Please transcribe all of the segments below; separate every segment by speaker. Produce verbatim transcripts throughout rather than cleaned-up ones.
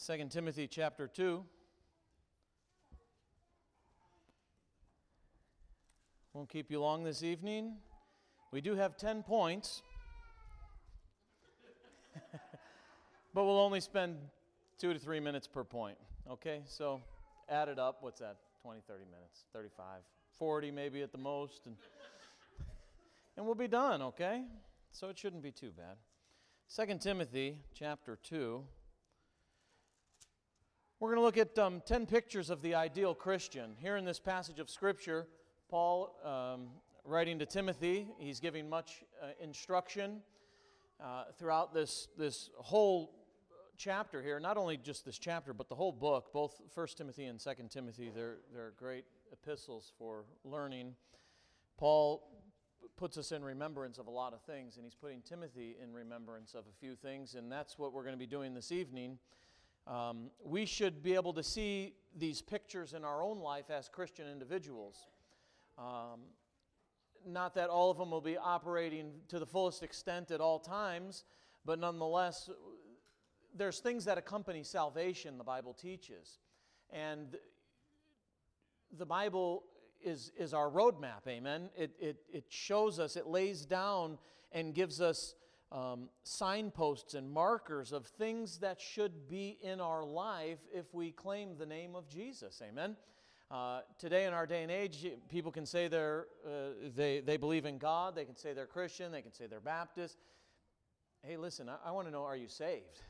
Speaker 1: Second Timothy chapter two. Won't keep you long this evening. We do have ten points, but we'll only spend two to three minutes per point. Okay, so add it up. What's that? twenty, thirty minutes, thirty-five, forty maybe at the most, and and we'll be done, okay? So it shouldn't be too bad. Second Timothy chapter two. We're going to look at um, ten pictures of the ideal Christian. Here in this passage of Scripture, Paul, um, writing to Timothy, he's giving much uh, instruction uh, throughout this, this whole chapter here. Not only just this chapter, but the whole book. Both First Timothy and Second Timothy, they're, they're great epistles for learning. Paul puts us in remembrance of a lot of things, and he's putting Timothy in remembrance of a few things, and that's what we're going to be doing this evening. Um, we should be able to see these pictures in our own life as Christian individuals. Um, not that all of them will be operating to the fullest extent at all times, but nonetheless, there's things that accompany salvation, the Bible teaches. And the Bible is, is our roadmap, amen? It, it, it shows us, it lays down and gives us Um, signposts and markers of things that should be in our life if we claim the name of Jesus. Amen. Uh, today in our day and age, people can say they're uh, they they believe in God. They can say they're Christian. They can say they're Baptist. Hey, listen, I, I want to know: are you saved?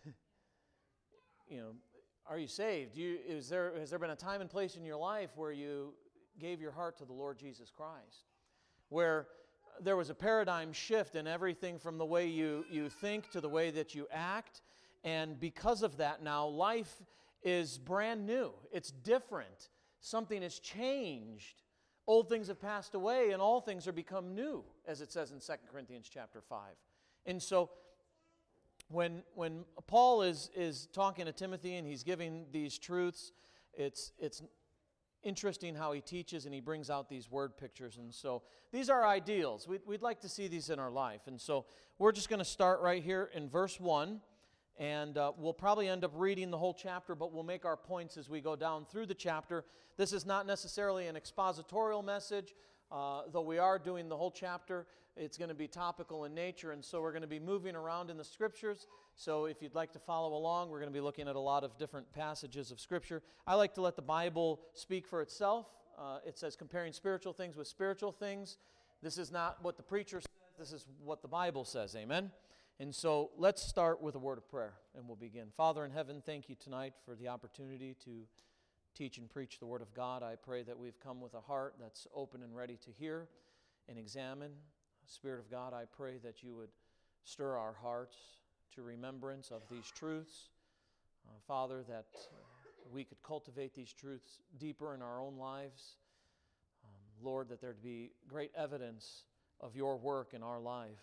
Speaker 1: you know, are you saved? Do you, is there has there been a time and place in your life where you gave your heart to the Lord Jesus Christ, where there was a paradigm shift in everything from the way you, you think to the way that you act, and because of that now, life is brand new. It's different. Something has changed. Old things have passed away, and all things are become new, as it says in Second Corinthians chapter five. And so, when when Paul is, is talking to Timothy and he's giving these truths, it's it's interesting how he teaches and he brings out these word pictures. And so these are ideals. We'd, we'd like to see these in our life. And so we're just going to start right here in verse one. And uh, we'll probably end up reading the whole chapter, but we'll make our points as we go down through the chapter. This is not necessarily an expositorial message, uh, though we are doing the whole chapter. It's going to be topical in nature, and so we're going to be moving around in the Scriptures. So if you'd like to follow along, we're going to be looking at a lot of different passages of Scripture. I like to let the Bible speak for itself. Uh, it says comparing spiritual things with spiritual things. This is not what the preacher says. This is what the Bible says. Amen? And so let's start with a word of prayer, and we'll begin. Father in heaven, thank you tonight for the opportunity to teach and preach the Word of God. I pray that we've come with a heart that's open and ready to hear and examine. Spirit of God, I pray that you would stir our hearts to remembrance of these truths. Uh, Father, that we could cultivate these truths deeper in our own lives. Um, Lord, that there'd be great evidence of your work in our life.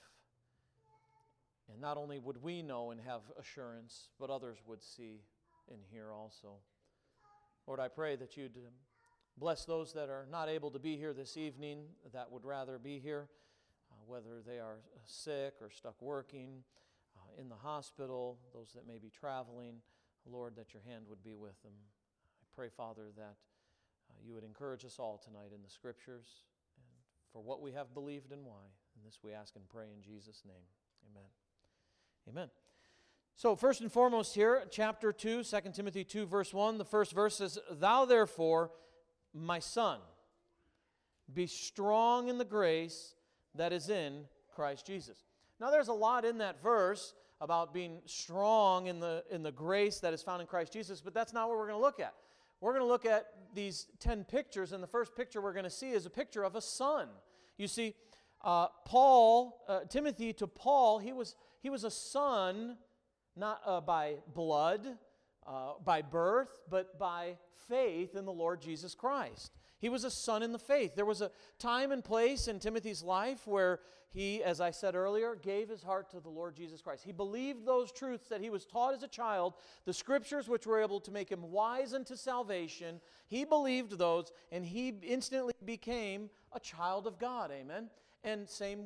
Speaker 1: And not only would we know and have assurance, but others would see and hear also. Lord, I pray that you'd bless those that are not able to be here this evening, that would rather be here, uh, whether they are sick or stuck working, uh, in the hospital, those that may be traveling. Lord, that your hand would be with them. I pray, Father, that uh, you would encourage us all tonight in the Scriptures and for what we have believed and why. And this we ask and pray in Jesus' name. Amen. Amen. So first and foremost here, chapter two, Second Timothy two, verse one, the first verse says, "Thou therefore, my son, be strong in the grace that is in Christ Jesus." Now there's a lot in that verse about being strong in the, in the grace that is found in Christ Jesus, but that's not what we're going to look at. We're going to look at these ten pictures, and the first picture we're going to see is a picture of a son. You see, uh, Paul, uh, Timothy to Paul, he was, he was a son, not uh, by blood, uh, by birth, but by faith in the Lord Jesus Christ. He was a son in the faith. There was a time and place in Timothy's life where he, as I said earlier, gave his heart to the Lord Jesus Christ. He believed those truths that he was taught as a child, the Scriptures which were able to make him wise unto salvation. He believed those, and he instantly became a child of God. Amen? And same with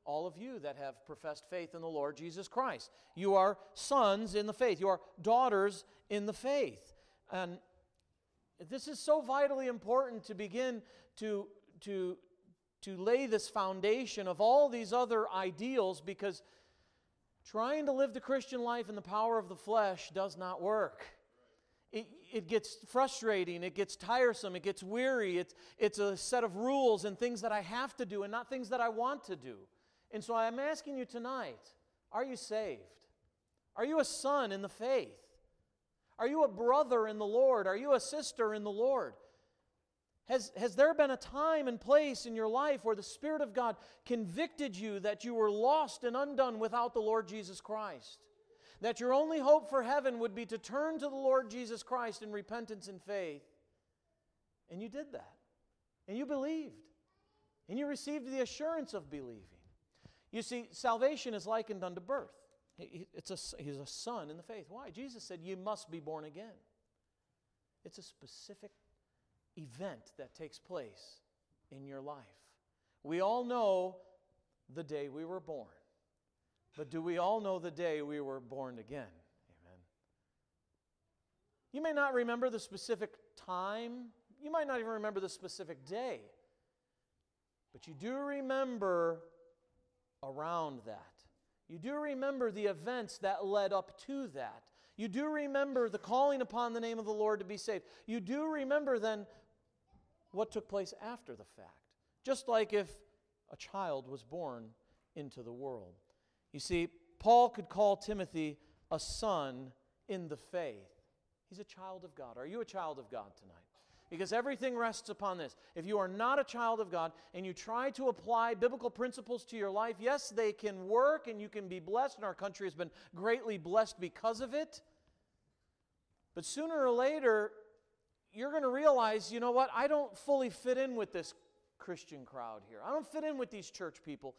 Speaker 1: all of you that have professed faith in the Lord Jesus Christ. You are sons in the faith. You are daughters in the faith. And this is so vitally important to begin to, to, to lay this foundation of all these other ideals, because trying to live the Christian life in the power of the flesh does not work. It, it gets frustrating, it gets tiresome, it gets weary. It's, it's a set of rules and things that I have to do and not things that I want to do. And so I'm asking you tonight, are you saved? Are you a son in the faith? Are you a brother in the Lord? Are you a sister in the Lord? Has, has there been a time and place in your life where the Spirit of God convicted you that you were lost and undone without the Lord Jesus Christ? That your only hope for heaven would be to turn to the Lord Jesus Christ in repentance and faith. And you did that. And you believed. And you received the assurance of believing. You see, salvation is likened unto birth. It's a, he's a son in the faith. Why? Jesus said, you must be born again. It's a specific event that takes place in your life. We all know the day we were born. But do we all know the day we were born again? Amen. You may not remember the specific time. You might not even remember the specific day. But you do remember around that. You do remember the events that led up to that. You do remember the calling upon the name of the Lord to be saved. You do remember then what took place after the fact. Just like if a child was born into the world. You see, Paul could call Timothy a son in the faith. He's a child of God. Are you a child of God tonight? Because everything rests upon this. If you are not a child of God and you try to apply biblical principles to your life, yes, they can work and you can be blessed, and our country has been greatly blessed because of it. But sooner or later, you're going to realize, you know what, I don't fully fit in with this Christian crowd here. I don't fit in with these church people.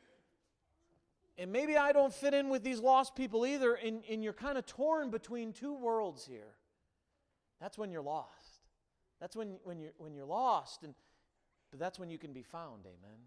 Speaker 1: And maybe I don't fit in with these lost people either, and, and you're kind of torn between two worlds here. That's when you're lost. That's when, when, you're, when you're lost, and, but that's when you can be found, amen.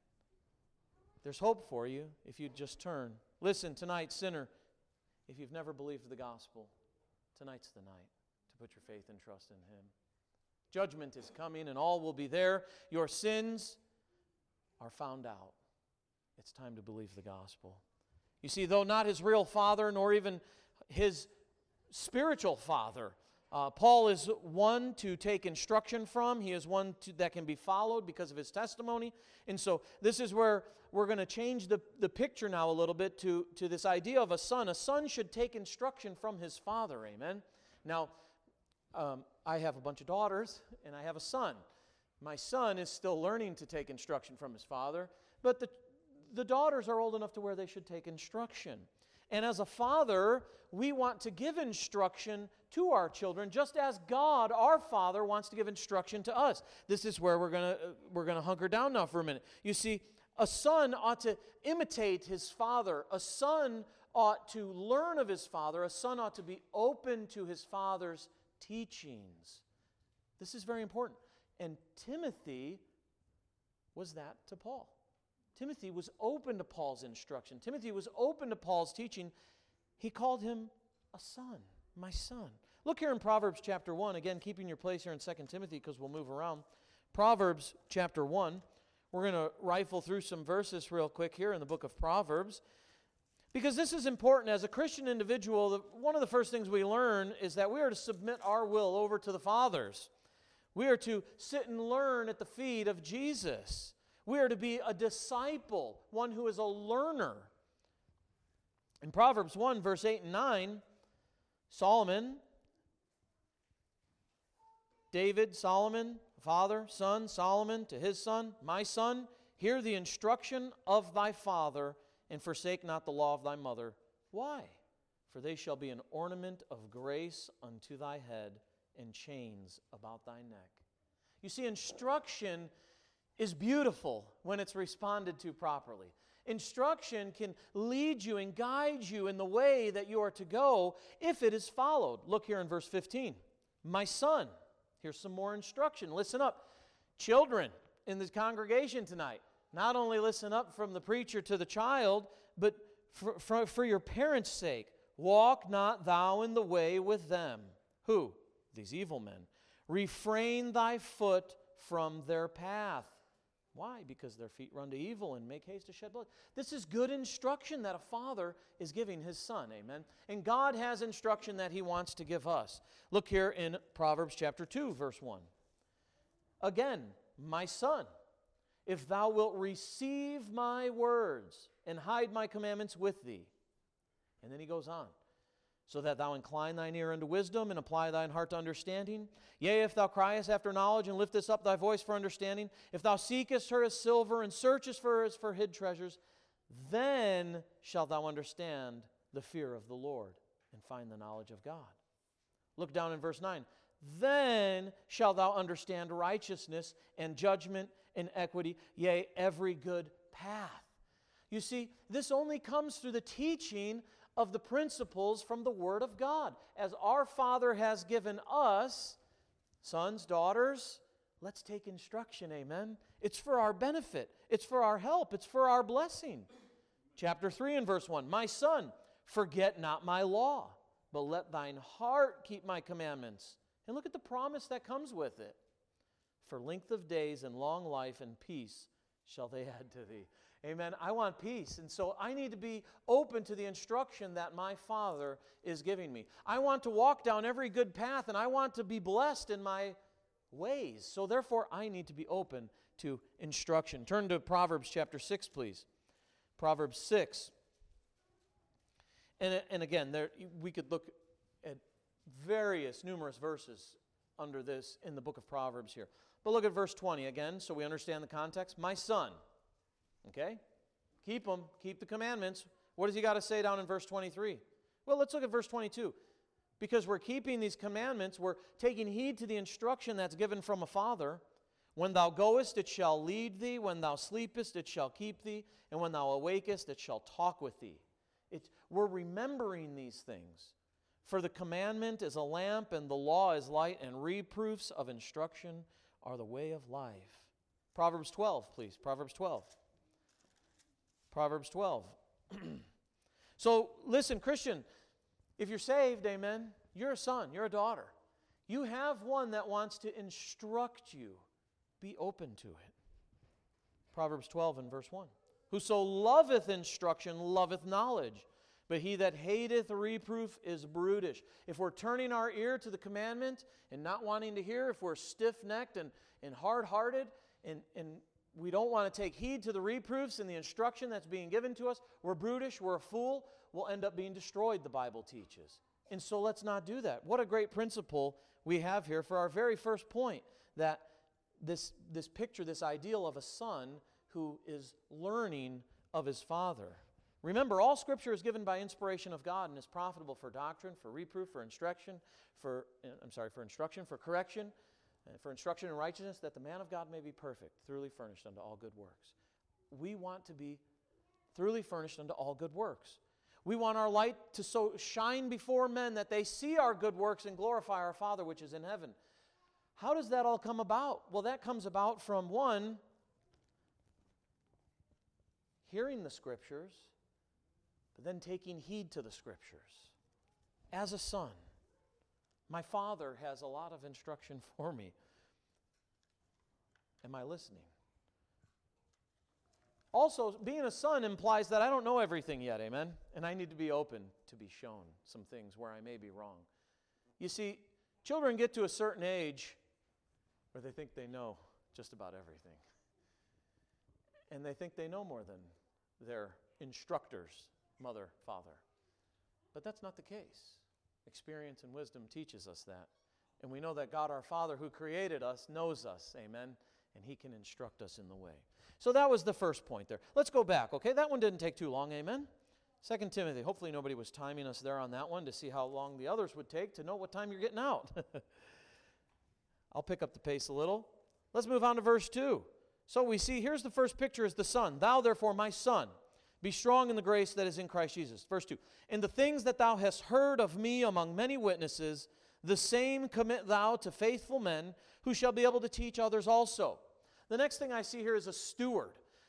Speaker 1: There's hope for you if you just turn. Listen, tonight, sinner, if you've never believed the gospel, tonight's the night to put your faith and trust in Him. Judgment is coming, and all will be there. Your sins are found out. It's time to believe the gospel. You see, though not his real father, nor even his spiritual father, uh, Paul is one to take instruction from. He is one to, that can be followed because of his testimony. And so this is where we're going to change the, the picture now a little bit to, to this idea of a son. A son should take instruction from his father, amen? Now, um, I have a bunch of daughters, and I have a son. My son is still learning to take instruction from his father, but the The daughters are old enough to where they should take instruction. And as a father, we want to give instruction to our children, just as God, our Father, wants to give instruction to us. This is where we're going to we're going to hunker down now for a minute. You see, a son ought to imitate his father. A son ought to learn of his father. A son ought to be open to his father's teachings. This is very important. And Timothy was that to Paul. Timothy was open to Paul's instruction. Timothy was open to Paul's teaching. He called him a son, my son. Look here in Proverbs chapter one. Again, keeping your place here in Second Timothy because we'll move around. Proverbs chapter one. We're going to rifle through some verses real quick here in the book of Proverbs. Because this is important. As a Christian individual, one of the first things we learn is that we are to submit our will over to the Father's. We are to sit and learn at the feet of Jesus. We are to be a disciple, one who is a learner. In Proverbs one, verse eight and nine, Solomon, David, Solomon, father, son, Solomon, to his son, my son, hear the instruction of thy father, and forsake not the law of thy mother. Why? For they shall be an ornament of grace unto thy head, and chains about thy neck. You see, instruction is beautiful when it's responded to properly. Instruction can lead you and guide you in the way that you are to go if it is followed. Look here in verse fifteen. My son, here's some more instruction. Listen up. Children in this congregation tonight, Not only listen up from the preacher to the child, but for, for, for your parents' sake, walk not thou in the way with them. Who? These evil men. Refrain thy foot from their path. Why? Because their feet run to evil and make haste to shed blood. This is good instruction that a father is giving his son. Amen. And God has instruction that he wants to give us. Look here in Proverbs chapter two, verse one. Again, my son, if thou wilt receive my words and hide my commandments with thee. And then he goes on. So that thou incline thine ear unto wisdom and apply thine heart to understanding. Yea, if thou criest after knowledge and liftest up thy voice for understanding, if thou seekest her as silver and searchest for her as for hid treasures, then shalt thou understand the fear of the Lord and find the knowledge of God. Look down in verse nine. Then shalt thou understand righteousness and judgment and equity, yea, every good path. You see, this only comes through the teaching of the principles from the Word of God. As our Father has given us, sons, daughters, let's take instruction, amen? It's for our benefit. It's for our help. It's for our blessing. Chapter three and verse one, my son, forget not my law, but let thine heart keep my commandments. And look at the promise that comes with it. For length of days and long life and peace shall they add to thee. Amen. I want peace, and so I need to be open to the instruction that my Father is giving me. I want to walk down every good path, and I want to be blessed in my ways. So therefore, I need to be open to instruction. Turn to Proverbs chapter six, please. Proverbs six. And, and again, there we could look at various, numerous verses under this in the book of Proverbs here. But look at verse twenty again, so we understand the context. My son. Okay? Keep them. Keep the commandments. What does he got to say down in verse twenty-three? Well, let's look at verse twenty-two. Because we're keeping these commandments, we're taking heed to the instruction that's given from a father. When thou goest, it shall lead thee. When thou sleepest, it shall keep thee. And when thou awakest, it shall talk with thee. It's, we're remembering these things. For the commandment is a lamp, and the law is light, and reproofs of instruction are the way of life. Proverbs twelve, please. Proverbs twelve. Proverbs twelve. So, listen, Christian, if you're saved, amen, you're a son, you're a daughter. You have one that wants to instruct you. Be open to it. Proverbs twelve and verse one. Whoso loveth instruction loveth knowledge, but he that hateth reproof is brutish. If we're turning our ear to the commandment and not wanting to hear, if we're stiff-necked and, and hard-hearted and, and we don't want to take heed to the reproofs and the instruction that's being given to us, we're brutish, we're a fool, we'll end up being destroyed, the Bible teaches. And so let's not do that. What a great principle we have here for our very first point, that this, this picture, this ideal of a son who is learning of his father. Remember, all Scripture is given by inspiration of God and is profitable for doctrine, for reproof, for instruction, for, I'm sorry, for instruction, for correction, and for instruction in righteousness, that the man of God may be perfect, thoroughly furnished unto all good works. We want to be thoroughly furnished unto all good works. We want our light to so shine before men that they see our good works and glorify our Father which is in heaven. How does that all come about? Well, that comes about from, one, hearing the Scriptures, but then taking heed to the Scriptures. As a son, my Father has a lot of instruction for me. Am I listening? Also, being a son implies that I don't know everything yet, amen? And I need to be open to be shown some things where I may be wrong. You see, children get to a certain age where they think they know just about everything. And they think they know more than their instructors, mother, father. But that's not the case. Experience and wisdom teaches us that. And we know that God our Father who created us knows us, amen, and He can instruct us in the way. So that was the first point there. Let's go back, okay? That one didn't take too long, amen? Second Timothy. Hopefully nobody was timing us there on that one to see how long the others would take to know what time you're getting out. I'll pick up the pace a little. Let's move on to verse two. So we see, here's the first picture is the son. Thou therefore, my son, be strong in the grace that is in Christ Jesus. Verse two. And the things that thou hast heard of me among many witnesses, the same commit thou to faithful men who shall be able to teach others also. The next thing I see here is a steward.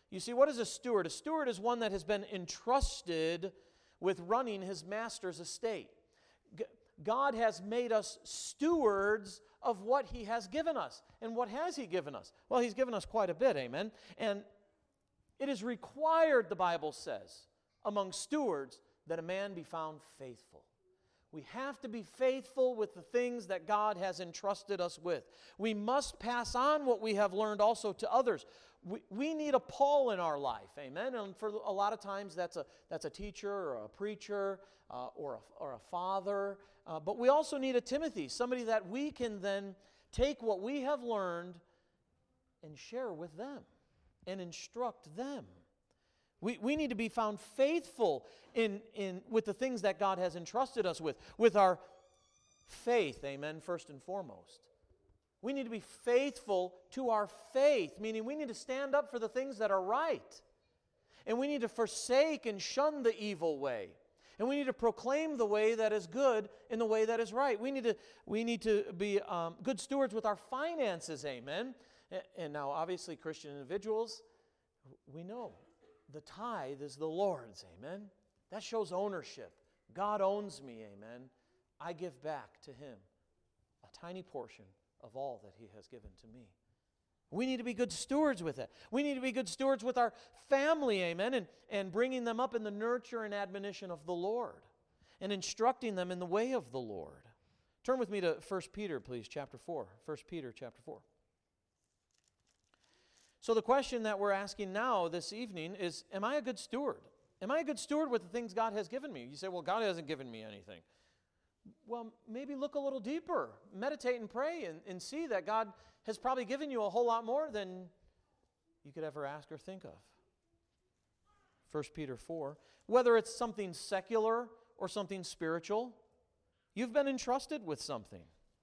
Speaker 1: You see, what is a steward? A steward is one that has been entrusted with running his master's estate. G- God has made us stewards of what He has given us. And what has He given us? Well, He's given us quite a bit, amen? And it is required, the Bible says, among stewards that a man be found faithful. We have to be faithful with the things that God has entrusted us with. We must pass on what we have learned also to others. We, we need a Paul in our life, amen? And for a lot of times that's a, that's a teacher or a preacher uh, or, a, or a father. Uh, but we also need a Timothy, somebody that we can then take what we have learned and share with them and instruct them. We, we need to be found faithful in, in, with the things that God has entrusted us with, with our faith, amen, first and foremost. We need to be faithful to our faith, meaning we need to stand up for the things that are right. And we need to forsake and shun the evil way. And we need to proclaim the way that is good in the way that is right. We need to, we need to be um, good stewards with our finances, amen. And now, obviously, Christian individuals, we know the tithe is the Lord's, amen. That shows ownership. God owns me, amen. I give back to Him a tiny portion of all that He has given to me. We need to be good stewards with it. We need to be good stewards with our family, amen, and, and bringing them up in the nurture and admonition of the Lord and instructing them in the way of the Lord. Turn with me to First Peter, please, chapter four. First Peter, chapter four. So the question that we're asking now this evening is, am I a good steward? Am I a good steward with the things God has given me? You say, well, God hasn't given me anything. Well, maybe look a little deeper. Meditate and pray and, and see that God has probably given you a whole lot more than you could ever ask or think of. First Peter four. Whether it's something secular or something spiritual, you've been entrusted with something.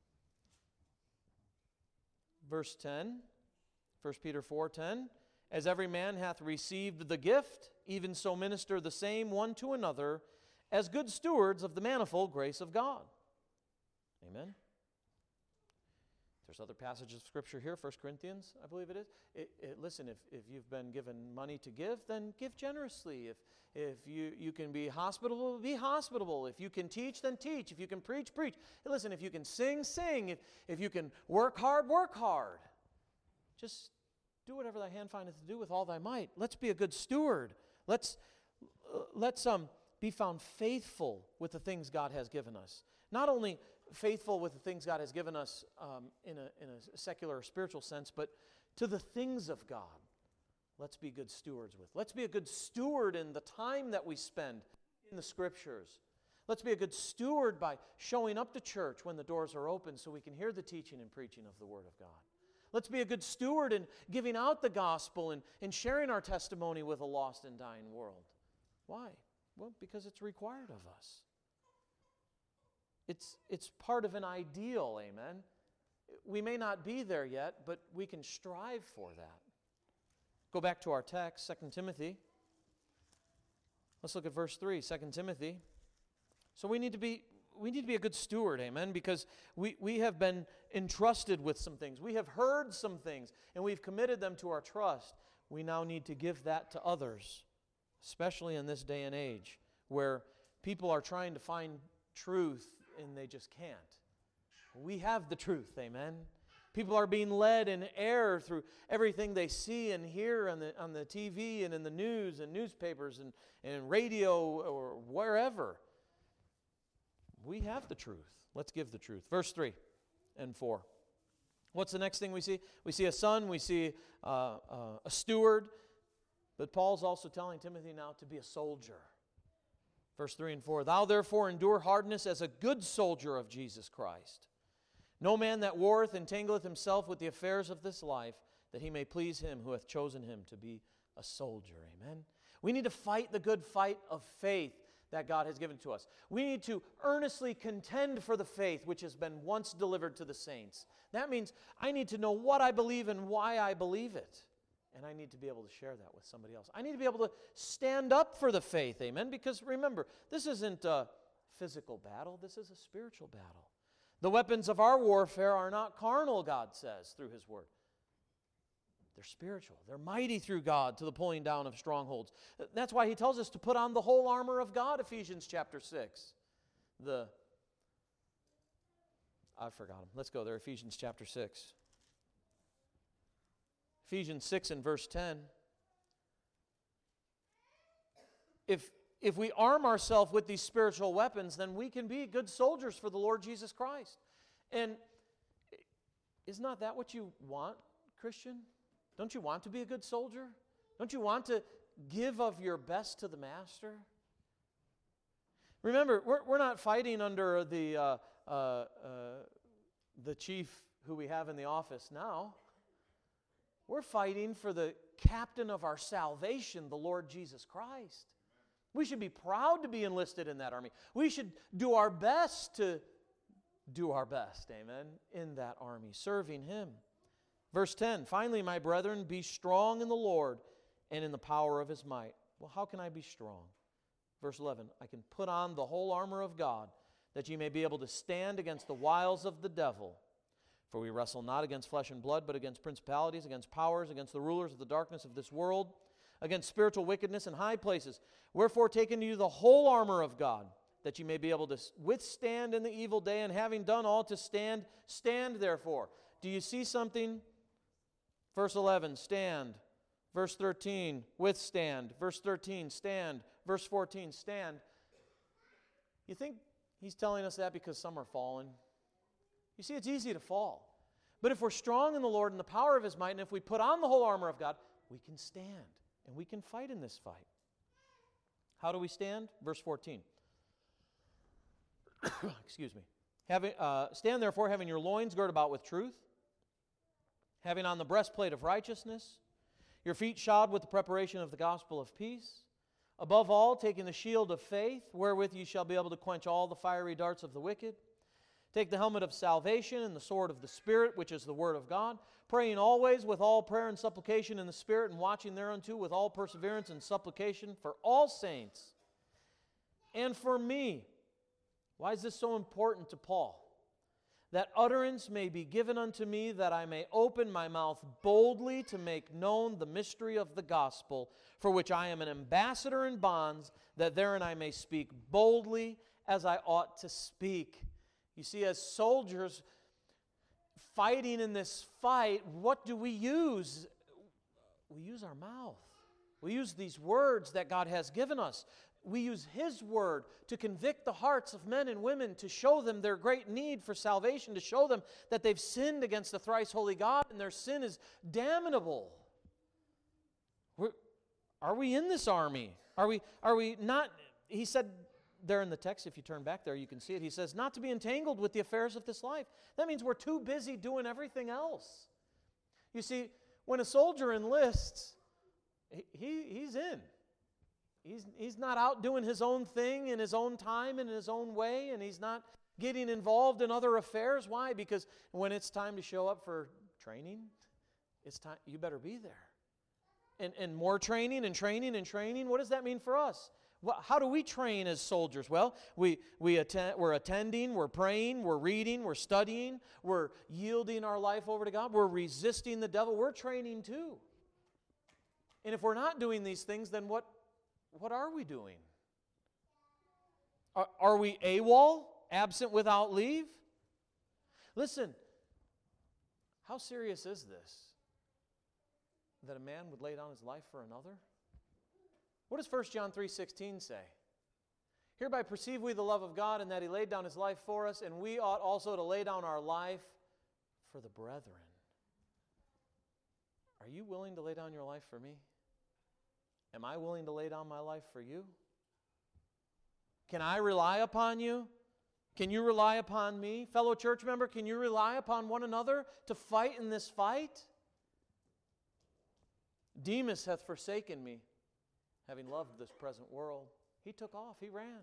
Speaker 1: Verse ten. First Peter four ten, as every man hath received the gift, even so minister the same one to another, as good stewards of the manifold grace of God. Amen. There's other passages of Scripture here, First Corinthians, I believe it is. It, it, listen, if, if you've been given money to give, then give generously. If, if you, you can be hospitable, be hospitable. If you can teach, then teach. If you can preach, preach. Hey, listen, if you can sing, sing. If, if you can work hard, work hard. Just do whatever thy hand findeth to do with all thy might. Let's be a good steward. Let's, uh, let's um, be found faithful with the things God has given us. Not only faithful with the things God has given us um, in, a, in a secular or spiritual sense, but to the things of God. Let's be good stewards with. Let's be a good steward in the time that we spend in the Scriptures. Let's be a good steward by showing up to church when the doors are open so we can hear the teaching and preaching of the Word of God. Let's be a good steward in giving out the gospel and, and sharing our testimony with a lost and dying world. Why? Well, because it's required of us. It's, it's part of an ideal, amen? We may not be there yet, but we can strive for that. Go back to our text, Second Timothy. Let's look at verse three, Second Timothy. So we need to be we need to be a good steward, amen, because we, we have been entrusted with some things. We have heard some things, and we've committed them to our trust. We now need to give that to others, especially in this day and age where people are trying to find truth and they just can't. We have the truth, amen. People are being led in error through everything they see and hear on the, on the T V and in the news and newspapers and, and radio or wherever. We have the truth. Let's give the truth. Verse three and four. What's the next thing we see? We see a son, we see uh, uh, a steward, but Paul's also telling Timothy now to be a soldier. Verse three and four. Thou therefore endure hardness as a good soldier of Jesus Christ. No man that warreth entangleth himself with the affairs of this life, that he may please him who hath chosen him to be a soldier. Amen. We need to fight the good fight of faith that God has given to us. We need to earnestly contend for the faith which has been once delivered to the saints. That means I need to know what I believe and why I believe it. And I need to be able to share that with somebody else. I need to be able to stand up for the faith, amen? Because remember, this isn't a physical battle. This is a spiritual battle. The weapons of our warfare are not carnal, God says, through His Word. They're spiritual. They're mighty through God to the pulling down of strongholds. That's why he tells us to put on the whole armor of God, Ephesians chapter six. The, I forgot them. Let's go there, Ephesians chapter six. Ephesians six and verse ten. If, if we arm ourselves with these spiritual weapons, then we can be good soldiers for the Lord Jesus Christ. And is not that what you want, Christian? Don't you want to be a good soldier? Don't you want to give of your best to the Master? Remember, we're, we're not fighting under the, uh, uh, uh, the chief who we have in the office now. We're fighting for the captain of our salvation, the Lord Jesus Christ. We should be proud to be enlisted in that army. We should do our best to do our best, amen, in that army, serving Him. Verse ten, finally, my brethren, be strong in the Lord and in the power of His might. Well, how can I be strong? Verse eleven, I can put on the whole armor of God, that ye may be able to stand against the wiles of the devil. For we wrestle not against flesh and blood, but against principalities, against powers, against the rulers of the darkness of this world, against spiritual wickedness in high places. Wherefore take unto you the whole armor of God, that ye may be able to withstand in the evil day, and having done all to stand, stand therefore. Do you see something? Verse eleven, stand. Verse thirteen, withstand. Verse thirteen, stand. Verse fourteen, stand. You think he's telling us that because some are fallen? You see, it's easy to fall. But if we're strong in the Lord and the power of His might, and if we put on the whole armor of God, we can stand, and we can fight in this fight. How do we stand? Verse fourteen. Excuse me. Having, uh, stand therefore, having your loins girt about with truth, having on the breastplate of righteousness, your feet shod with the preparation of the gospel of peace, above all, taking the shield of faith, wherewith ye shall be able to quench all the fiery darts of the wicked. Take the helmet of salvation and the sword of the Spirit, which is the word of God, praying always with all prayer and supplication in the Spirit, and watching thereunto with all perseverance and supplication for all saints and for me. Why is this so important to Paul? That utterance may be given unto me, that I may open my mouth boldly to make known the mystery of the gospel, for which I am an ambassador in bonds, that therein I may speak boldly as I ought to speak. You see, as soldiers fighting in this fight, what do we use? We use our mouth. We use these words that God has given us. We use His word to convict the hearts of men and women, to show them their great need for salvation, to show them that they've sinned against the thrice holy God and their sin is damnable. We're, are we in this army? Are we, are we not? He said there in the text, if you turn back there, you can see it. He says, not to be entangled with the affairs of this life. That means we're too busy doing everything else. You see, when a soldier enlists, he, he's in. He's, he's not out doing his own thing in his own time and in his own way, and he's not getting involved in other affairs. Why? Because when it's time to show up for training, it's time, you better be there. And, and more training and training and training, what does that mean for us? Well, how do we train as soldiers? Well, we, we attend, we're attending, we're praying, we're reading, we're studying, we're yielding our life over to God, we're resisting the devil, we're training too. And if we're not doing these things, then what, what are we doing? Are, are we AWOL, absent without leave? Listen, how serious is this? That a man would lay down his life for another? What does First John three sixteen say? Hereby perceive we the love of God, in that He laid down His life for us, and we ought also to lay down our life for the brethren. Are you willing to lay down your life for me? Am I willing to lay down my life for you? Can I rely upon you? Can you rely upon me? Fellow church member, can you rely upon one another to fight in this fight? Demas hath forsaken me, having loved this present world. He took off, he ran.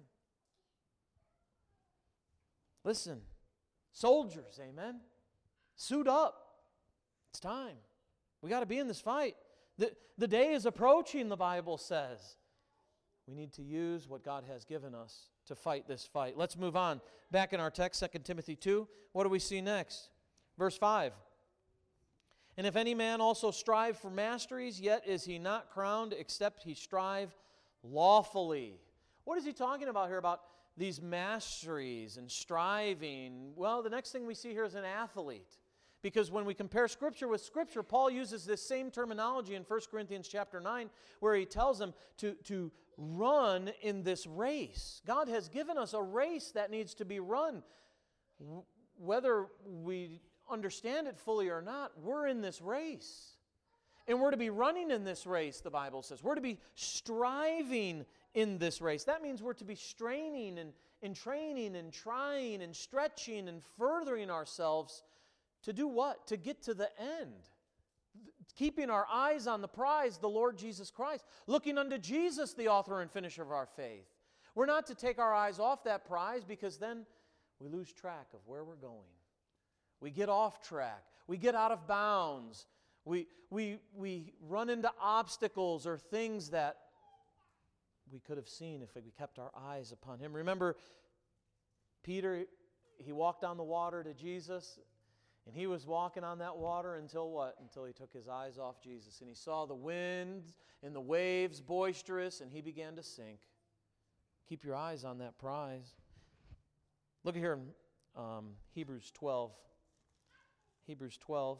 Speaker 1: Listen, soldiers, amen? Suit up. It's time. We got to be in this fight. The, the day is approaching, the Bible says. We need to use what God has given us to fight this fight. Let's move on. Back in our text, Second Timothy two, what do we see next? Verse five. And if any man also strive for masteries, yet is he not crowned, except he strive lawfully. What is he talking about here about these masteries and striving? Well, the next thing we see here is an athlete. Because when we compare Scripture with Scripture, Paul uses this same terminology in First Corinthians chapter nine, where he tells them to, to run in this race. God has given us a race that needs to be run. Whether we understand it fully or not, we're in this race. And we're to be running in this race, the Bible says. We're to be striving in this race. That means we're to be straining and, and training and trying and stretching and furthering ourselves to do what? To get to the end. Keeping our eyes on the prize, the Lord Jesus Christ. Looking unto Jesus, the author and finisher of our faith. We're not to take our eyes off that prize, because then we lose track of where we're going. We get off track. We get out of bounds. We, we, we run into obstacles or things that we could have seen if we kept our eyes upon Him. Remember, Peter, he walked on the water to Jesus, and he was walking on that water until what? Until he took his eyes off Jesus. And he saw the wind and the waves boisterous, and he began to sink. Keep your eyes on that prize. Look here in um, Hebrews twelve. Hebrews twelve.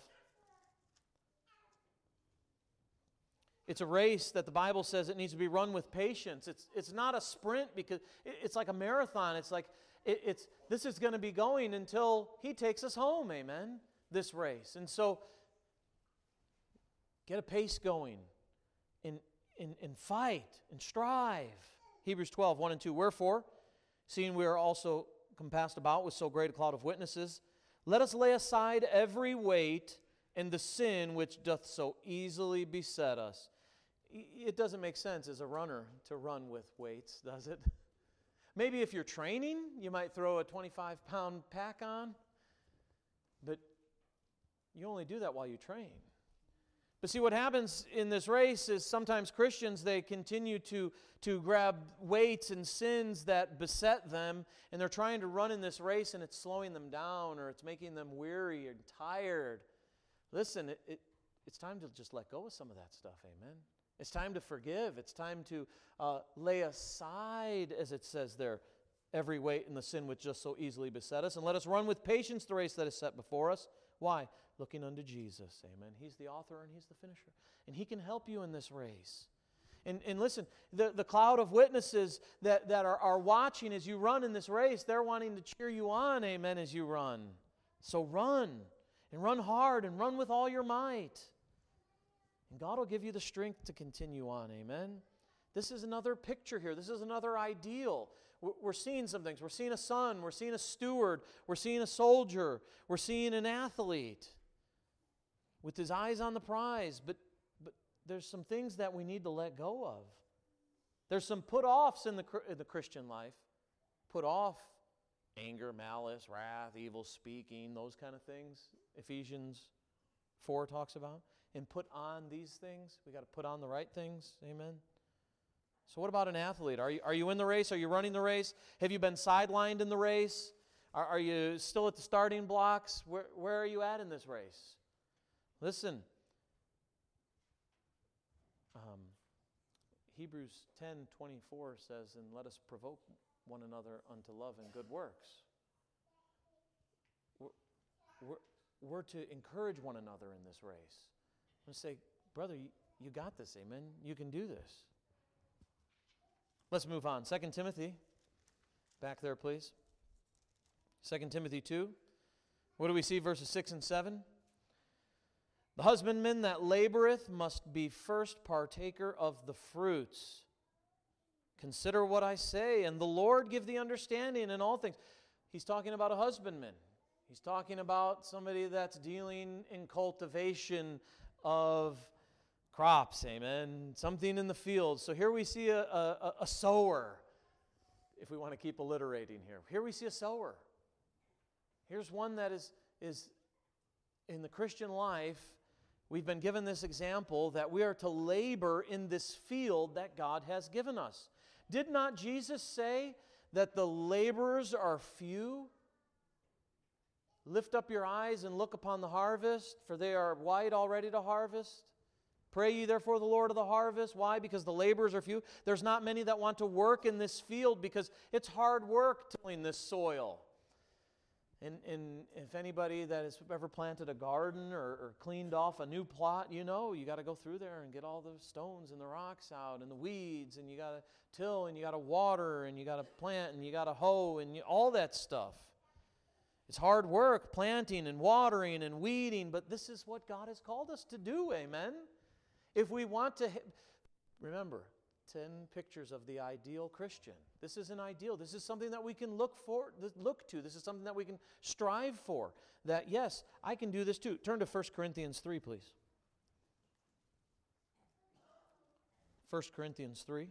Speaker 1: It's a race that the Bible says it needs to be run with patience. It's, it's not a sprint, because it, it's like a marathon. It's like it, it's this is going to be going until He takes us home, amen, this race. And so get a pace going and, and, and fight and strive. Hebrews twelve, one and two. Wherefore, seeing we are also compassed about with so great a cloud of witnesses, let us lay aside every weight and the sin which doth so easily beset us. It doesn't make sense as a runner to run with weights, does it? Maybe if you're training, you might throw a twenty-five pound pack on, but you only do that while you train. But see, what happens in this race is sometimes Christians, they continue to, to grab weights and sins that beset them, and they're trying to run in this race, and it's slowing them down, or it's making them weary and tired. Listen, it, it, it's time to just let go of some of that stuff, amen? It's time to forgive. It's time to uh, lay aside, as it says there, every weight and the sin which just so easily beset us, and let us run with patience the race that is set before us. Why? Looking unto Jesus, amen. He's the author and He's the finisher, and He can help you in this race. And, and listen, the, the cloud of witnesses that, that are, are watching as you run in this race, they're wanting to cheer you on, amen, as you run. So run, and run hard, and run with all your might. And God will give you the strength to continue on, amen. This is another picture here. This is another ideal. We're seeing some things. We're seeing a son. We're seeing a steward. We're seeing a soldier. We're seeing an athlete with his eyes on the prize. But, but there's some things that we need to let go of. There's some put-offs in the, in the Christian life. Put off anger, malice, wrath, evil speaking, those kind of things. Ephesians four talks about. And put on these things. We got to put on the right things. Amen. So what about an athlete? Are you, are you in the race? Are you running the race? Have you been sidelined in the race? Are, are you still at the starting blocks? Where, where are you at in this race? Listen. Um, Hebrews ten twenty-four says, and let us provoke one another unto love and good works. We're, we're, we're to encourage one another in this race. I'm going to say, brother, you, you got this, amen? You can do this. Let's move on. Second Timothy. Back there, please. Second Timothy two. What do we see? Verses six and seven. The husbandman that laboreth must be first partaker of the fruits. Consider what I say, and the Lord give thee understanding in all things. He's talking about a husbandman. He's talking about somebody that's dealing in cultivation of crops, amen, something in the field. So here we see a, a, a sower, if we want to keep alliterating here. Here we see a sower. Here's one that is, is in the Christian life, we've been given this example that we are to labor in this field that God has given us. Did not Jesus say that the laborers are few? Lift up your eyes and look upon the harvest, for they are white already to harvest. Pray ye therefore the Lord of the harvest. Why? Because the laborers are few. There's not many that want to work in this field because it's hard work tilling this soil. And, and if anybody that has ever planted a garden or, or cleaned off a new plot, you know, you got to go through there and get all the stones and the rocks out and the weeds, and you got to till and you got to water and you got to plant and you got to hoe and you, all that stuff. It's hard work, planting and watering and weeding, but this is what God has called us to do, amen? If we want to, remember, ten pictures of the ideal Christian. This is an ideal. This is something that we can look for, look to. This is something that we can strive for. That, yes, I can do this too. Turn to First Corinthians three, please. First Corinthians three.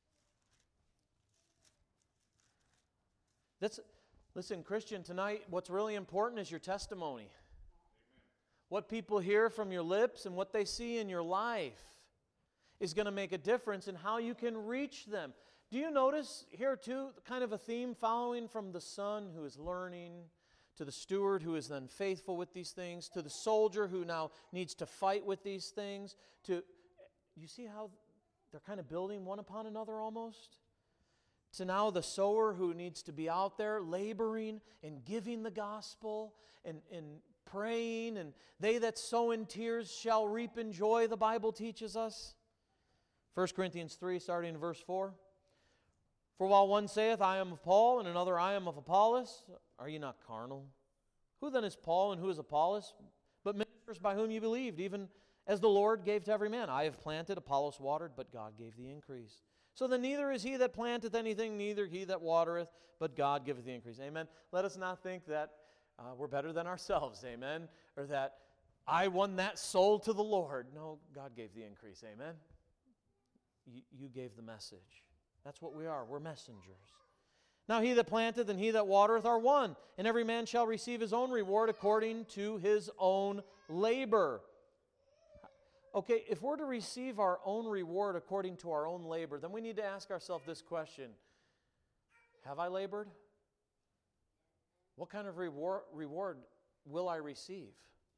Speaker 1: That's, listen, Christian, tonight what's really important is your testimony. Amen. What people hear from your lips and what they see in your life is going to make a difference in how you can reach them. Do you notice here too kind of a theme following from the son who is learning, to the steward who is then faithful with these things, to the soldier who now needs to fight with these things, to, you see how they're kind of building one upon another almost? To now the sower who needs to be out there laboring and giving the gospel and, and praying, and they that sow in tears shall reap in joy, the Bible teaches us. First Corinthians three, starting in verse four. For while one saith, I am of Paul, and another, I am of Apollos, are ye not carnal? Who then is Paul, and who is Apollos? But ministers by whom you believed, even as the Lord gave to every man. I have planted, Apollos watered, but God gave the increase. So then neither is he that planteth anything, neither he that watereth, but God giveth the increase. Amen. Let us not think that uh, we're better than ourselves, amen, or that I won that soul to the Lord. No, God gave the increase, amen. You, you gave the message. That's what we are. We're messengers. Now he that planteth and he that watereth are one, and every man shall receive his own reward according to his own labor. Okay, if we're to receive our own reward according to our own labor, then we need to ask ourselves this question. Have I labored? What kind of reward, reward will I receive?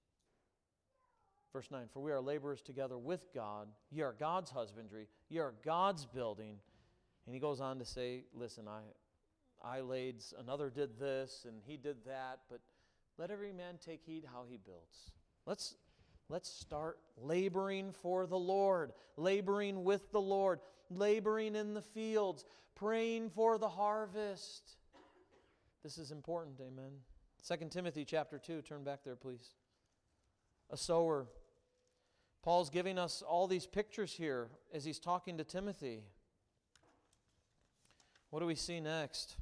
Speaker 1: Verse nine, for we are laborers together with God. Ye are God's husbandry. Ye are God's building. And he goes on to say, listen, I, I laid, another did this, and he did that, but let every man take heed how he builds. Let's, let's start laboring for the Lord, laboring with the Lord, laboring in the fields, praying for the harvest. This is important, amen. Second Timothy chapter two, turn back there, please. A sower. Paul's giving us all these pictures here as he's talking to Timothy. What do we see next?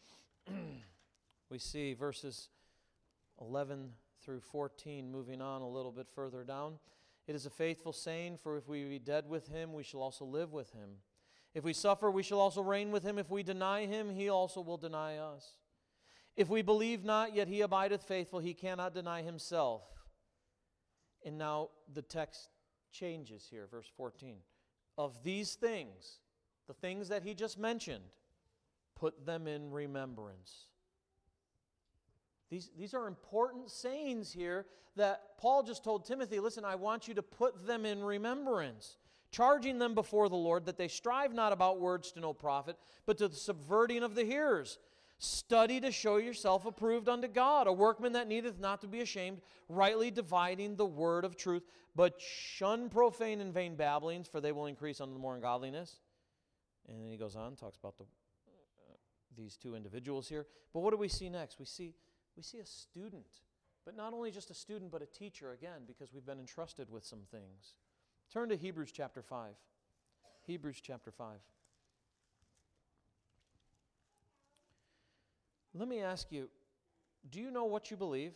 Speaker 1: We see verses eleven through fourteen, moving on a little bit further down. It is a faithful saying, for if we be dead with him, we shall also live with him. If we suffer, we shall also reign with him. If we deny him, he also will deny us. If we believe not, yet he abideth faithful, he cannot deny himself. And now the text changes here, verse fourteen. Of these things, the things that he just mentioned, put them in remembrance. These, these are important sayings here that Paul just told Timothy, listen, I want you to put them in remembrance, charging them before the Lord that they strive not about words to no profit, but to the subverting of the hearers. Study to show yourself approved unto God, a workman that needeth not to be ashamed, rightly dividing the word of truth, but shun profane and vain babblings, for they will increase unto more ungodliness. And then he goes on, talks about the these two individuals here. But what do we see next? We see, we see a student, but not only just a student, but a teacher again, because we've been entrusted with some things. Turn to Hebrews chapter five. Hebrews chapter five. Let me ask you, do you know what you believe?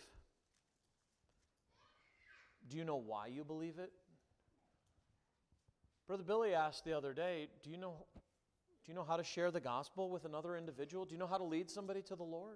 Speaker 1: Do you know why you believe it? Brother Billy asked the other day, do you know Do you know how to share the gospel with another individual? Do you know how to lead somebody to the Lord?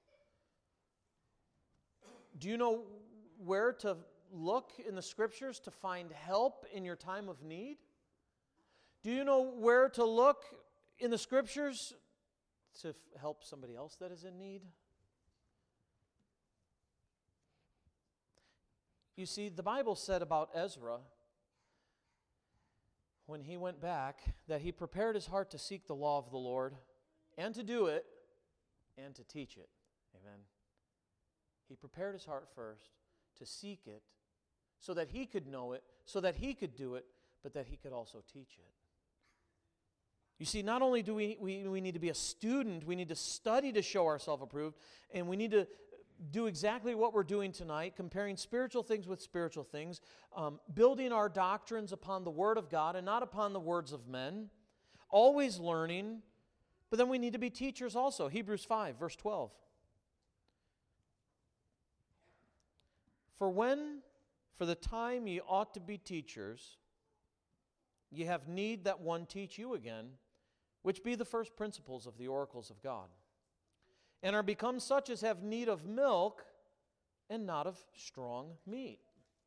Speaker 1: Do you know where to look in the Scriptures to find help in your time of need? Do you know where to look in the Scriptures to f- help somebody else that is in need? You see, the Bible said about Ezra, when he went back, that he prepared his heart to seek the law of the Lord, and to do it, and to teach it. Amen. He prepared his heart first to seek it, so that he could know it, so that he could do it, but that he could also teach it. You see, not only do we, we, we need to be a student, we need to study to show ourselves approved, and we need to do exactly what we're doing tonight, comparing spiritual things with spiritual things, um, building our doctrines upon the Word of God and not upon the words of men, always learning, but then we need to be teachers also. Hebrews five, verse twelve. For when, for the time ye ought to be teachers, ye have need that one teach you again, which be the first principles of the oracles of God, and are become such as have need of milk and not of strong meat.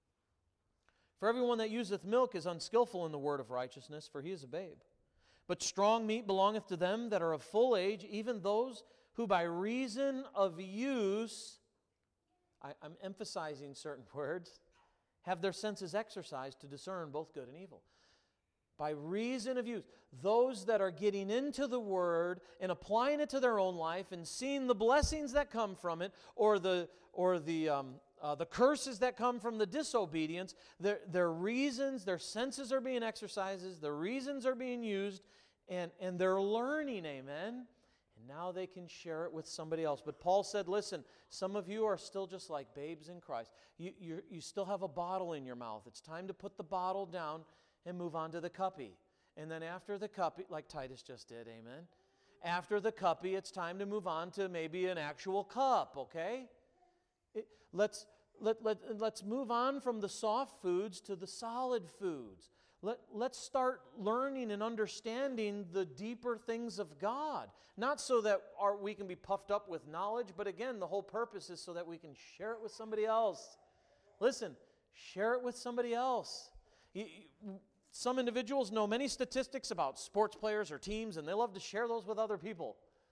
Speaker 1: For everyone that useth milk is unskillful in the word of righteousness, for he is a babe. But strong meat belongeth to them that are of full age, even those who by reason of use, I, I'm emphasizing certain words, have their senses exercised to discern both good and evil. By reason of use. Those that are getting into the Word and applying it to their own life and seeing the blessings that come from it, or the or the um, uh, the curses that come from the disobedience, their, their reasons, their senses are being exercised, their reasons are being used, and, and they're learning, amen? And now they can share it with somebody else. But Paul said, listen, some of you are still just like babes in Christ. You, you, you still have a bottle in your mouth. It's time to put the bottle down and move on to the cuppy. And then after the cuppy, like Titus just did, amen? After the cuppy, it's time to move on to maybe an actual cup, okay? It, let's, let, let, let's move on from the soft foods to the solid foods. Let, let's start learning and understanding the deeper things of God. Not so that our, we can be puffed up with knowledge, but again, the whole purpose is so that we can share it with somebody else. Listen, share it with somebody else. You, you, Some individuals know many statistics about sports players or teams, and they love to share those with other people.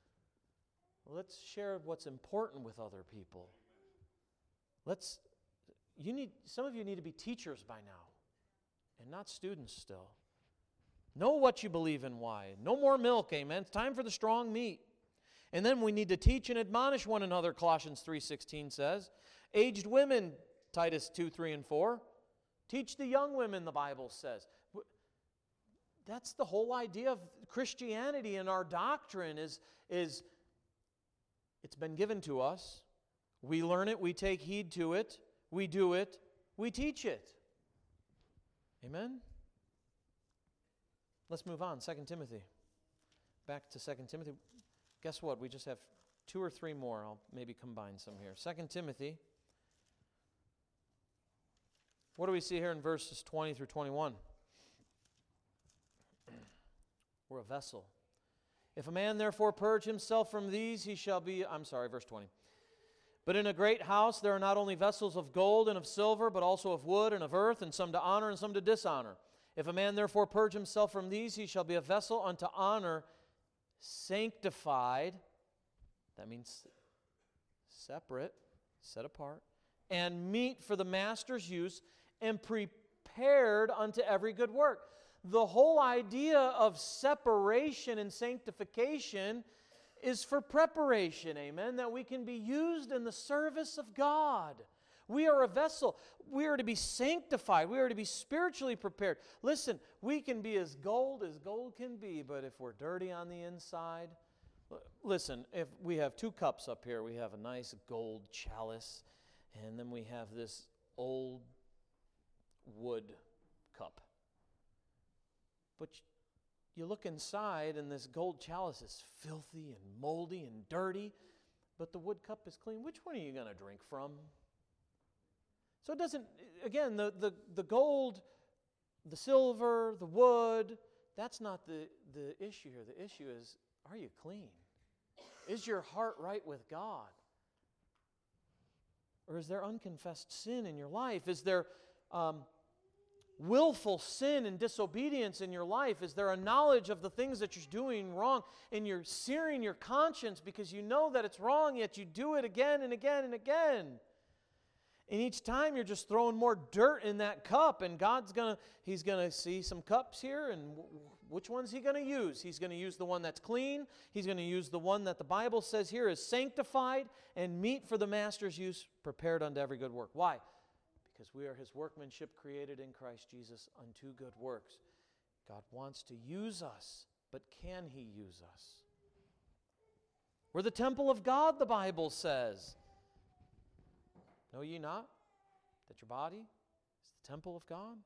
Speaker 1: Let's share what's important with other people. Let's, you need, some of you need to be teachers by now, and not students still. Know what you believe and why. No more milk, amen. It's time for the strong meat. And then we need to teach and admonish one another, Colossians three sixteen says. Aged women, Titus two, three, and four. Teach the young women, the Bible says. That's the whole idea of Christianity and our doctrine is, is it's been given to us. We learn it, we take heed to it, we do it, we teach it. Amen? Let's move on. Second Timothy. Back to Second Timothy. Guess what? We just have two or three more. I'll maybe combine some here. Second Timothy. What do we see here in verses twenty through twenty-one? We're a vessel. If a man therefore purge himself from these, he shall be, I'm sorry, verse twenty. But in a great house there are not only vessels of gold and of silver, but also of wood and of earth, and some to honor and some to dishonor. If a man therefore purge himself from these, he shall be a vessel unto honor, sanctified, that means separate, set apart, and meet for the master's use, and prepared unto every good work. The whole idea of separation and sanctification is for preparation, amen, that we can be used in the service of God. We are a vessel. We are to be sanctified. We are to be spiritually prepared. Listen, we can be as gold as gold can be, but if we're dirty on the inside, listen, if we have two cups up here, we have a nice gold chalice, and then we have this old wood cup. But you look inside, and this gold chalice is filthy and moldy and dirty, but the wood cup is clean. Which one are you going to drink from? So it doesn't, again, the, the, the gold, the silver, the wood, that's not the, the issue here. The issue is, are you clean? Is your heart right with God? Or is there unconfessed sin in your life? Is there um, willful sin and disobedience in your life? Is there a knowledge of the things that you're doing wrong, and you're searing your conscience because you know that it's wrong, yet you do it again and again and again? And each time you're just throwing more dirt in that cup, and God's going to, He's going to see some cups here, and w- which one's He going to use? He's going to use the one that's clean. He's going to use the one that the Bible says here is sanctified and meet for the Master's use, prepared unto every good work. Why? Because we are His workmanship created in Christ Jesus unto good works. God wants to use us, but can He use us? We're the temple of God, the Bible says. Know ye not that your body is the temple of God?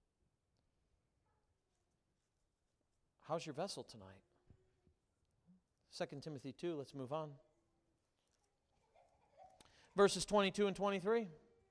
Speaker 1: How's your vessel tonight? Second Timothy two, let's move on. Verses twenty-two and twenty-three.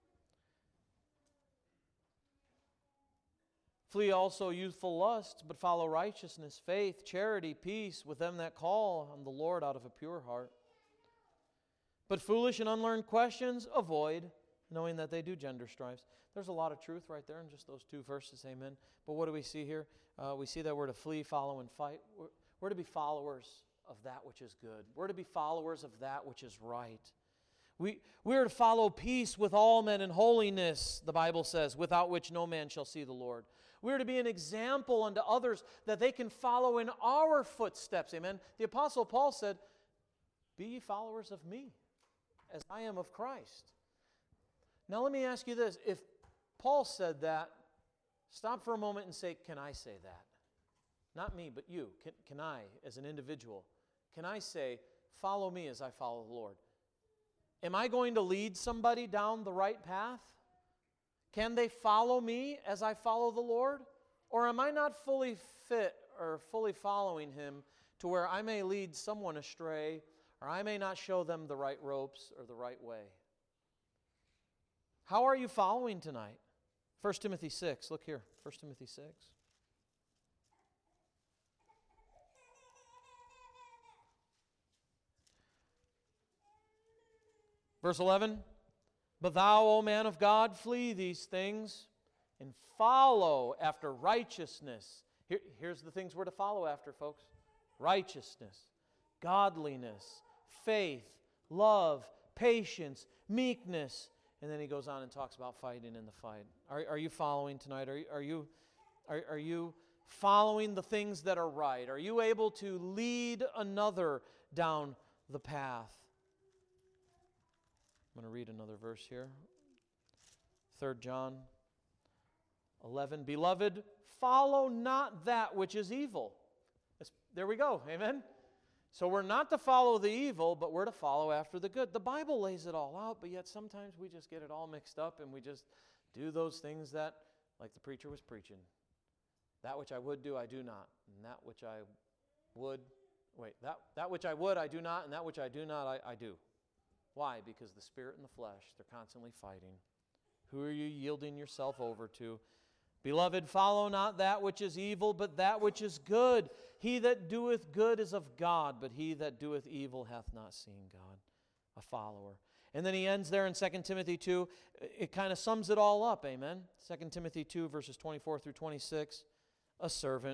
Speaker 1: Flee also youthful lusts, but follow righteousness, faith, charity, peace with them that call on the Lord out of a pure heart. But foolish and unlearned questions avoid, knowing that they do gender strifes. There's a lot of truth right there in just those two verses, amen. But what do we see here? Uh, we see that we're to flee, follow, and fight. We're, we're to be followers of that which is good. We're to be followers of that which is right. We, we are to follow peace with all men and holiness, the Bible says, without which no man shall see the Lord. We are to be an example unto others that they can follow in our footsteps, amen. The Apostle Paul said, be ye followers of me, as I am of Christ. Now let me ask you this. If Paul said that, stop for a moment and say, can I say that? Not me, but you. Can, can I, as an individual, can I say, follow me as I follow the Lord? Am I going to lead somebody down the right path? Can they follow me as I follow the Lord? Or am I not fully fit or fully following Him to where I may lead someone astray, or I may not show them the right ropes or the right way? How are you following tonight? First Timothy six. Look here. First Timothy six. Verse eleven. But thou, O man of God, flee these things and follow after righteousness. Here, here's the things we're to follow after, folks. Righteousness, godliness, faith, love, patience, meekness. And then he goes on and talks about fighting in the fight. Are, are you following tonight? Are you, are, you, are, are you following the things that are right? Are you able to lead another down the path? I'm going to read another verse here. Third John eleven. Beloved, follow not that which is evil. That's, there we go. Amen? So we're not to follow the evil, but we're to follow after the good. The Bible lays it all out, but yet sometimes we just get it all mixed up and we just do those things that, like the preacher was preaching. That which I would do, I do not. And that which I would, wait, that, that which I would, I do not, and that which I do not, I, I do. Why? Because the spirit and the flesh, they're constantly fighting. Who are you yielding yourself over to? Beloved, follow not that which is evil, but that which is good. He that doeth good is of God, but he that doeth evil hath not seen God. A follower. And then he ends there in Second Timothy two. It kind of sums it all up, amen? Second Timothy two, verses twenty-four through twenty-six. A servant.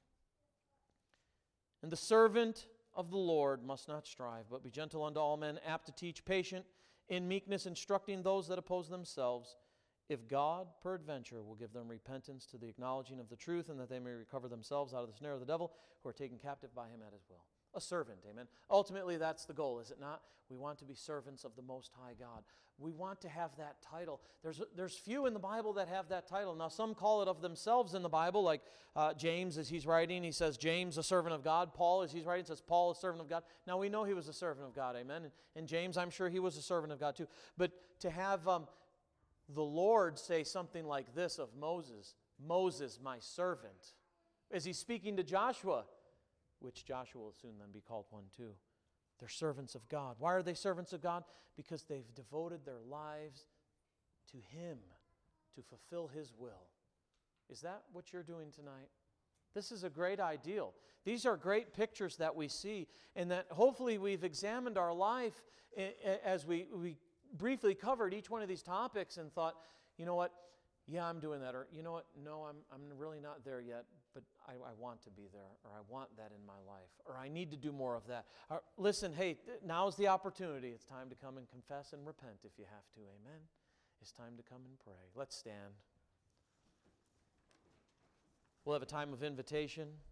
Speaker 1: And the servant of the Lord must not strive, but be gentle unto all men, apt to teach, patient, in meekness, instructing those that oppose themselves, if God, peradventure, will give them repentance to the acknowledging of the truth, and that they may recover themselves out of the snare of the devil, who are taken captive by him at his will. A servant, amen. Ultimately, that's the goal, is it not? We want to be servants of the Most High God. We want to have that title. There's there's few in the Bible that have that title. Now, some call it of themselves in the Bible, like uh, James, as he's writing, he says, James, a servant of God. Paul, as he's writing, says, Paul, a servant of God. Now, we know he was a servant of God, amen. And, and James, I'm sure he was a servant of God too. But to have um, the Lord say something like this of Moses, Moses, my servant, as he's speaking to Joshua, which Joshua will soon then be called one too. They're servants of God. Why are they servants of God? Because they've devoted their lives to Him to fulfill His will. Is that what you're doing tonight? This is a great ideal. These are great pictures that we see, and that hopefully we've examined our life as we, we briefly covered each one of these topics and thought, you know what, yeah, I'm doing that, or you know what, no, I'm, I'm really not there yet, but I, I want to be there, or I want that in my life, or I need to do more of that. Or, listen, hey, now's the opportunity. It's time to come and confess and repent if you have to, amen? it's time to come and pray. Let's stand. We'll have a time of invitation.